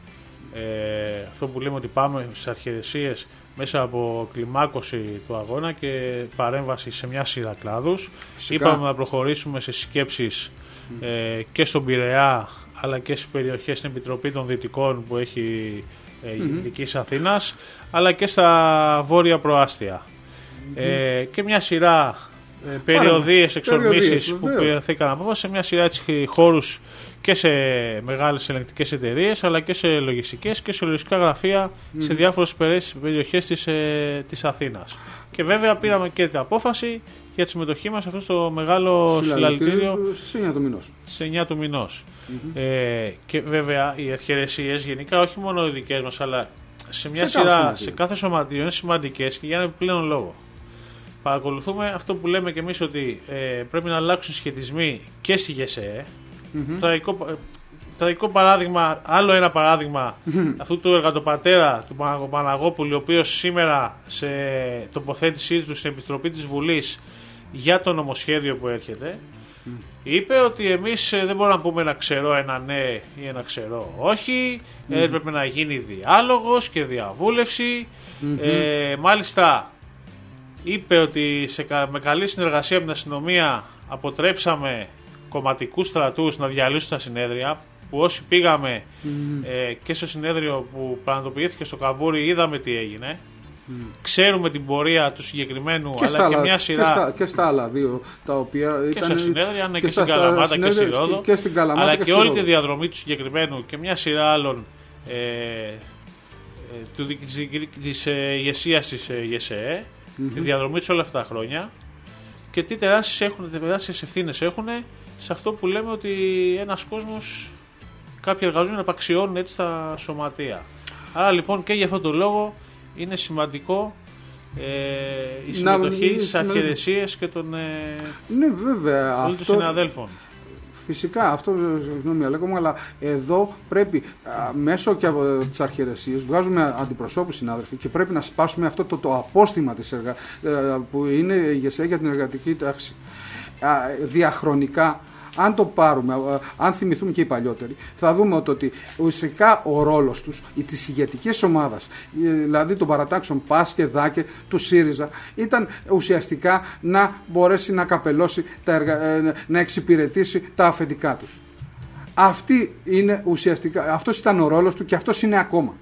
ε, αυτό που λέμε ότι πάμε στις αρχιερεσίες μέσα από κλιμάκωση του αγώνα και παρέμβαση σε μια σειρά κλάδους. Φυσικά. Είπαμε να προχωρήσουμε σε συσκέψεις mm. ε, και στον Πειραιά, αλλά και στις περιοχές στην Επιτροπή των Δυτικών που έχει ε, mm-hmm. Δυτικής Αθήνας, αλλά και στα βόρεια προάστια. Mm-hmm. Ε, και μια σειρά ε, περιοδίες, εξορμήσεις που πήρθηκαν από σε μια σειρά έτσι, χώρους και σε μεγάλες ελεγκτικές εταιρείες, αλλά και σε λογιστικές και σε λογιστικά γραφεία mm. σε διάφορες περιοχές της, ε, της Αθήνας. Και βέβαια πήραμε και την απόφαση για τη συμμετοχή μας σε αυτό το μεγάλο συλλαλητήριο στις εννιά του μηνός. Στις εννιά του μηνός. Mm-hmm. Ε, και βέβαια οι αρχιερεσίες γενικά, όχι μόνο οι δικές μας, αλλά σε μια σε σειρά, κάθε σε κάθε σωματείο είναι σημαντικές και για ένα επιπλέον λόγο. Παρακολουθούμε αυτό που λέμε και εμείς, ότι ε, πρέπει να αλλάξουν σχετισμοί και στη ΓΕΣΕΕ. Mm-hmm. Τραγικό, τραγικό παράδειγμα, άλλο ένα παράδειγμα mm-hmm. αυτού του εργατοπατέρα του Παναγόπουλου, ο οποίος σήμερα σε τοποθέτησή του στην Επιτροπή της Βουλής για το νομοσχέδιο που έρχεται mm. είπε ότι εμείς δεν μπορούμε να πούμε ένα ξερό ένα ναι ή ένα ξερό όχι, mm. έπρεπε να γίνει διάλογος και διαβούλευση. Mm-hmm. ε, μάλιστα είπε ότι σε, με καλή συνεργασία με την αστυνομία αποτρέψαμε κομματικούς στρατούς να διαλύσουν τα συνέδρια, που όσοι πήγαμε mm. ε, και στο συνέδριο που πραγματοποιήθηκε στο Καβούρι είδαμε τι έγινε. Mm. Ξέρουμε την πορεία του συγκεκριμένου, και αλλά και μια σειρά. Και στα, και στα άλλα δύο τα οποία και ήταν. Και στα συνέδρια, ναι, και, και στην Καλαμάτα και στη Ρόδο. Και στην Καλαμάτα αλλά και, και όλη τη διαδρομή του συγκεκριμένου και μια σειρά άλλων ε, ε, της ηγεσίας της ΓΕΣΕΕ, mm-hmm. τη διαδρομή του όλα αυτά τα χρόνια. Και τι τεράστιες ευθύνες έχουν σε αυτό που λέμε ότι ένας κόσμος, κάποιοι εργαζόμενοι απαξιώνουν έτσι τα σωματεία. Άρα λοιπόν και για αυτόν τον λόγο είναι σημαντικό ε, η συμμετοχή να, στις αρχιερεσίες και των, ε, ναι, βέβαια, όλων αυτό, των συναδέλφων. Φυσικά, αυτό συγγνώμη Αλέκο μου, αλλά εδώ πρέπει α, μέσω και από τις αρχιερεσίες βγάζουμε αντιπροσώπους συνάδελφοι και πρέπει να σπάσουμε αυτό το, το απόστημα της εργα... που είναι η ΓΕΣΕ για την εργατική τάξη. Α, διαχρονικά, αν το πάρουμε, αν θυμηθούμε και οι παλιότεροι, θα δούμε ότι ουσιαστικά ο ρόλος τους, της ηγετικής ομάδας, δηλαδή των παρατάξεων ΠΑΣ και ΔΑΚΕ, του ΣΥΡΙΖΑ, ήταν ουσιαστικά να μπορέσει να καπελώσει, τα εργα... να εξυπηρετήσει τα αφεντικά τους. Αυτή είναι ουσιαστικά, αυτός ήταν ο ρόλος του και αυτός είναι ακόμα.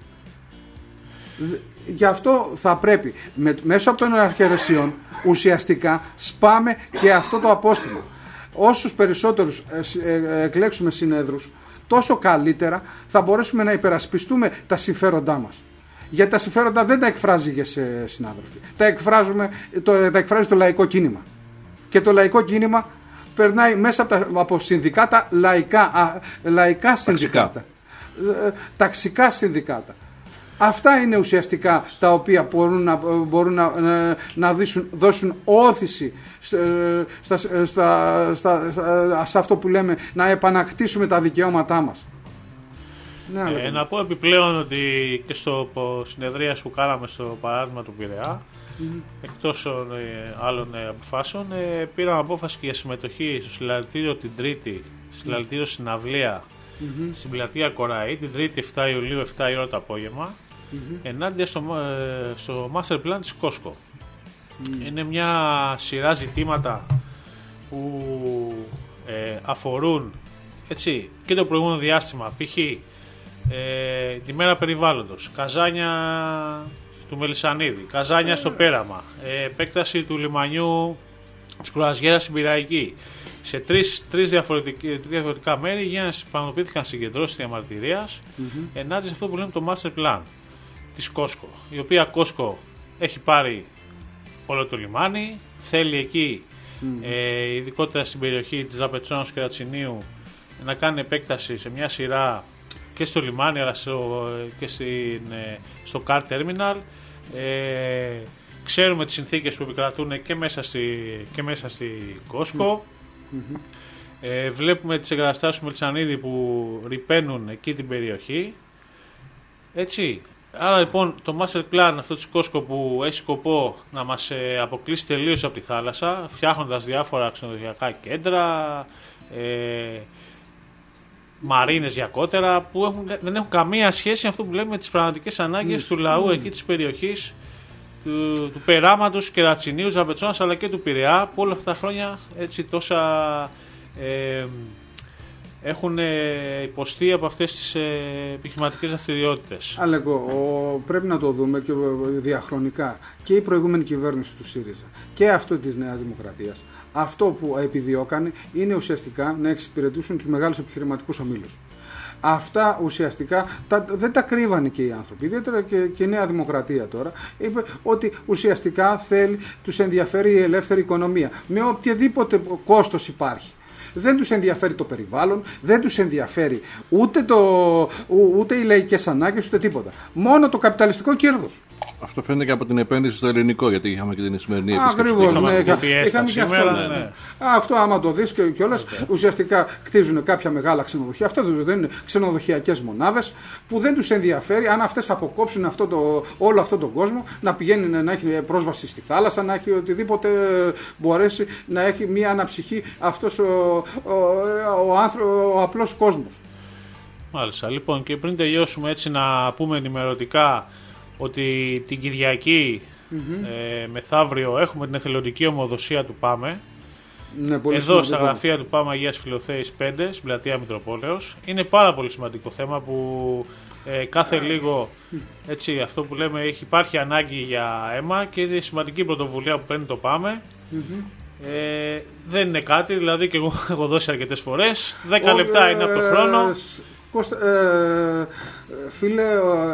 Γι' αυτό θα πρέπει με, μέσω από των αρχιερεσιών ουσιαστικά σπάμε και αυτό το απόστημα. Όσους περισσότερους εκλέξουμε συνέδρους, τόσο καλύτερα θα μπορέσουμε να υπερασπιστούμε τα συμφέροντά μας. Γιατί τα συμφέροντα δεν τα εκφράζει για σε συνάδελφοι. Τα, εκφράζουμε, το, τα εκφράζει το λαϊκό κίνημα. Και το λαϊκό κίνημα περνάει μέσα από, τα, από συνδικάτα, λαϊκά, α, λαϊκά συνδικάτα. Ταξικά. Ταξικά συνδικάτα. Αυτά είναι ουσιαστικά τα οποία μπορούν να, μπορούν να, να δώσουν, δώσουν όθηση στα, στα, στα, στα, σε αυτό που λέμε να επανακτήσουμε τα δικαιώματά μας. Ναι, ε, να πω επιπλέον ότι και στο συνεδρίας που κάναμε στο παράδειγμα του Πειραιά, mm-hmm. εκτός ε, άλλων ε, αποφάσεων, ε, πήραμε απόφαση και για συμμετοχή στο συλλαλητήριο την Τρίτη, συλλαλητήριο συναυλία mm-hmm. στην πλατεία Κοραή, την Τρίτη εφτά Ιουλίου, εφτά η ώρα το απόγευμα, mm-hmm. ενάντια στο, ε, στο Master Plan της Κόσκο. Mm. Είναι μια σειρά ζητήματα που ε, αφορούν έτσι, και το προηγούμενο διάστημα, π.χ. Ε, τη μέρα περιβάλλοντος, καζάνια του Μελισσανίδη, καζάνια στο Πέραμα, ε, επέκταση του λιμανιού της Κρουαζιέρας στην Πειραϊκή. Σε τρεις, τρεις διαφορετικά μέρη πραγματοποιήθηκαν συγκεντρώσεις διαμαρτυρίας mm-hmm. ενάντια σε αυτό που λέμε το Master Plan της Κόσκο, η οποία Κόσκο έχει πάρει όλο το λιμάνι, θέλει εκεί mm. ε, ειδικότερα στην περιοχή της Ζαπετσόνας και Ρατσινίου να κάνει επέκταση σε μια σειρά και στο λιμάνι αλλά στο, και στην, στο car terminal. Ε, ξέρουμε τις συνθήκες που επικρατούν και μέσα στη, και μέσα στη Costco. Mm-hmm. Ε, βλέπουμε τις εγκαταστάσεις του Μελισσανίδη που ρυπαίνουν εκεί την περιοχή. Έτσι. Άρα λοιπόν το master plan αυτό της Costco που έχει σκοπό να μας ε, αποκλείσει τελείως από τη θάλασσα, φτιάχνοντας διάφορα ξενοδοχειακά κέντρα, ε, μαρίνες γιακότερα, που έχουν, δεν έχουν καμία σχέση με αυτό που λέμε με τις πραγματικές ανάγκες mm. του λαού mm. εκεί της περιοχής, του, του Περάματος, Κερατσινίου, Ζαμπετσόνας αλλά και του Πειραιά, που όλα αυτά τα χρόνια έτσι τόσα ε, έχουν υποστεί από αυτές τις ε, επιχειρηματικές δραστηριότητες. Αλέκο, πρέπει να το δούμε και διαχρονικά. Και η προηγούμενη κυβέρνηση του ΣΥΡΙΖΑ και αυτό της Νέας Δημοκρατίας. Αυτό που επιδιώκανε είναι ουσιαστικά να εξυπηρετούσουν τους μεγάλους επιχειρηματικούς ομίλους. Αυτά ουσιαστικά τα, δεν τα κρύβανε και οι άνθρωποι. Ιδιαίτερα και, και η Νέα Δημοκρατία τώρα είπε ότι ουσιαστικά θέλει, τους ενδιαφέρει η ελεύθερη οικονομία με οποιοδήποτε κόστος υπάρχει. Δεν τους ενδιαφέρει το περιβάλλον, δεν τους ενδιαφέρει ούτε, το, ούτε οι λαϊκές ανάγκες, ούτε τίποτα. Μόνο το καπιταλιστικό κέρδος. Αυτό φαίνεται και από την επένδυση στο ελληνικό, γιατί είχαμε και την σημερινή επίσκεψη. Ακριβώς, ναι, είχαμε και αυτό. Ναι, ναι. Αυτό άμα το δεις και κιόλας, okay. ουσιαστικά κτίζουν κάποια μεγάλα ξενοδοχεία. Αυτά δεν είναι ξενοδοχειακές μονάδες που δεν τους ενδιαφέρει αν αυτές αποκόψουν αυτό το, όλο αυτόν τον κόσμο, να πηγαίνει να έχει πρόσβαση στη θάλασσα, να έχει οτιδήποτε μπορέσει να έχει μια αναψυχή αυτός ο, ο, ο, ο, άνθρω, ο απλός κόσμος. Μάλιστα. Λοιπόν, και πριν τελειώσουμε έτσι να πούμε ενημερωτικά ότι την Κυριακή mm-hmm. ε, μεθαύριο έχουμε την εθελοντική ομοδοσία του ΠΑΜΕ. Ναι, εδώ σημαντικό. Στα γραφεία του ΠΑΜΕ Αγίας Φιλοθέης πέντε, στην πλατεία Μητροπόλεως. Είναι πάρα πολύ σημαντικό θέμα που ε, κάθε λίγο έτσι, αυτό που λέμε έχει, υπάρχει ανάγκη για αίμα και είναι σημαντική πρωτοβουλία που παίρνει το ΠΑΜΕ. Mm-hmm. Ε, δεν είναι κάτι, δηλαδή και εγώ έχω δώσει αρκετές φορές. δέκα λεπτά είναι από το χρόνο. Κώστα, ε, φίλε,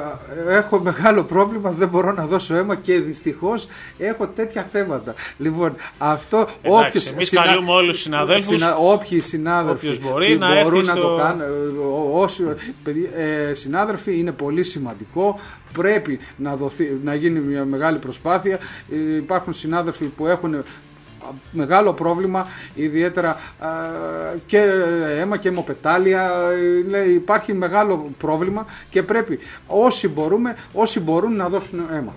έχω μεγάλο πρόβλημα, δεν μπορώ να δώσω αίμα και δυστυχώς έχω τέτοια θέματα. Λοιπόν, αυτό όποιος... Εμείς συνα... καλούμε όλους τους συναδέλφους, συνα... όποιοι συνάδελφοι μπορεί να μπορούν να στο... το κάνουν, όσοι ε, συνάδελφοι, είναι πολύ σημαντικό. Πρέπει να, δοθεί, να γίνει μια μεγάλη προσπάθεια. Υπάρχουν συνάδελφοι που έχουν μεγάλο πρόβλημα, ιδιαίτερα α, και αίμα και αιμοπετάλια, λέει, υπάρχει μεγάλο πρόβλημα και πρέπει όσοι μπορούμε, όσοι μπορούν να δώσουν αίμα.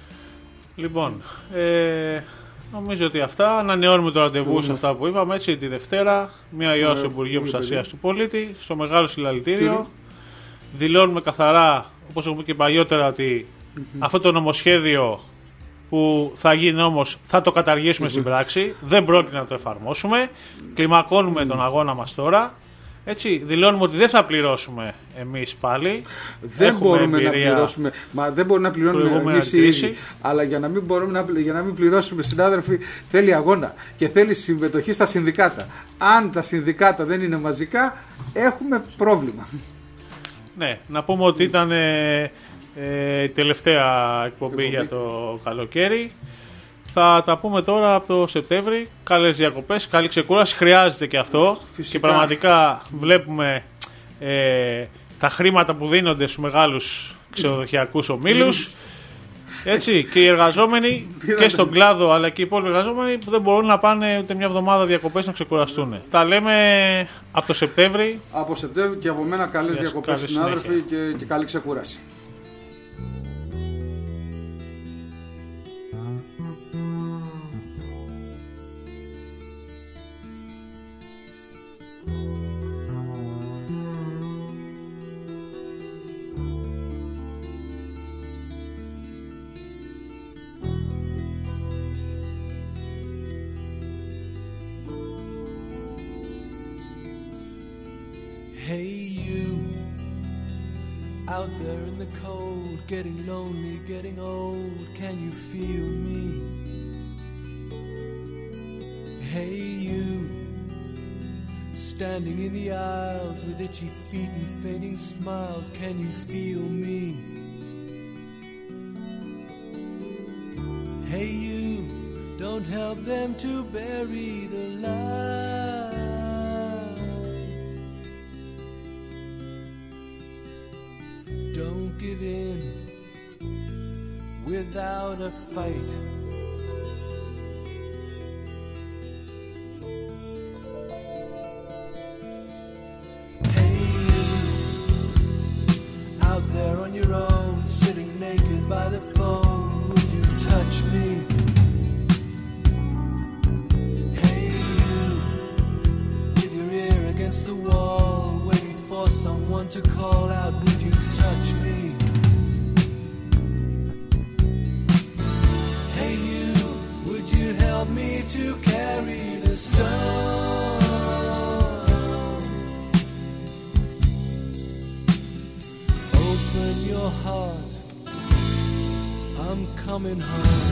Λοιπόν, ε, νομίζω ότι αυτά, ανανεώνουμε το ραντεβού σε αυτά που είπαμε, έτσι, τη Δευτέρα, μία η ώρα στο Υπουργείο Προστασίας του Πολίτη, στο Μεγάλο Συλλαλητήριο. Δηλώνουμε καθαρά, όπως έχουμε και παλιότερα, ότι αυτό το νομοσχέδιο που θα γίνει όμως θα το καταργήσουμε στην πράξη, δεν πρόκειται να το εφαρμόσουμε, κλιμακώνουμε τον αγώνα μας τώρα, έτσι, δηλώνουμε ότι δεν θα πληρώσουμε εμείς πάλι, δεν μπορούμε να πληρώσουμε, μα δεν μπορούμε να πληρώνουμε εμείς ήδη, αλλά για να, μην μπορούμε να, για να μην πληρώσουμε, συνάδελφοι, θέλει αγώνα και θέλει συμμετοχή στα συνδικάτα. Αν τα συνδικάτα δεν είναι μαζικά, έχουμε πρόβλημα. Ναι, να πούμε ότι ήταν ε, ε, η τελευταία εκπομπή για το καλοκαίρι. Θα τα πούμε τώρα από το Σεπτέμβρη. Καλές διακοπές, καλή ξεκούραση. Χρειάζεται και αυτό. Φυσικά. Και πραγματικά βλέπουμε ε, τα χρήματα που δίνονται στους μεγάλους ξενοδοχειακούς ομίλους. Έτσι, και οι εργαζόμενοι και στον κλάδο αλλά και οι υπόλοιποι εργαζόμενοι που δεν μπορούν να πάνε ούτε μια εβδομάδα διακοπές να ξεκουραστούν. Τα λέμε από το Σεπτέμβρη. Από Σεπτέμβρη και από μένα καλές yes, διακοπές συνάδελφοι και, και καλή ξεκούραση. Hey you, out there in the cold, getting lonely, getting old, can you feel me? Hey you, standing in the aisles with itchy feet and fading smiles, can you feel me? Hey you, don't help them to bury the light. without a fight. Hey you, out there on your own, sitting naked by the phone, would you touch me? Hey you, with your ear against the wall, waiting for someone to call out, would you touch me? Hey you, would you help me to carry the stone? Open your heart, I'm coming home.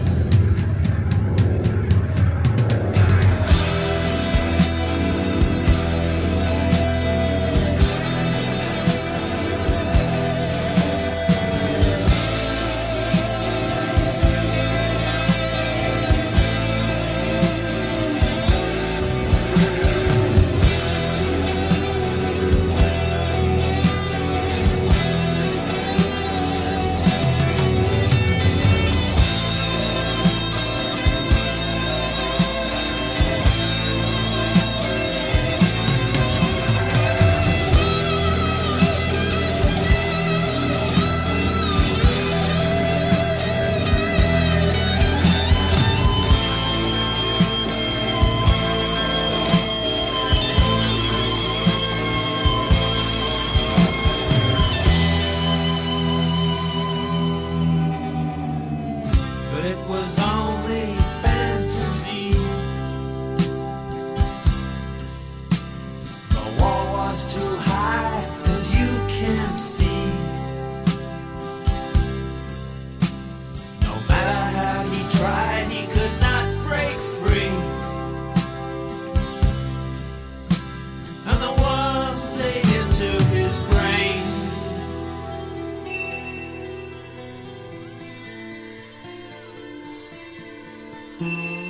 But it was only fantasy. The wall was too high, as you can see. No matter how he tried, he could not break free. And the worms ate into his brain. Mm-hmm.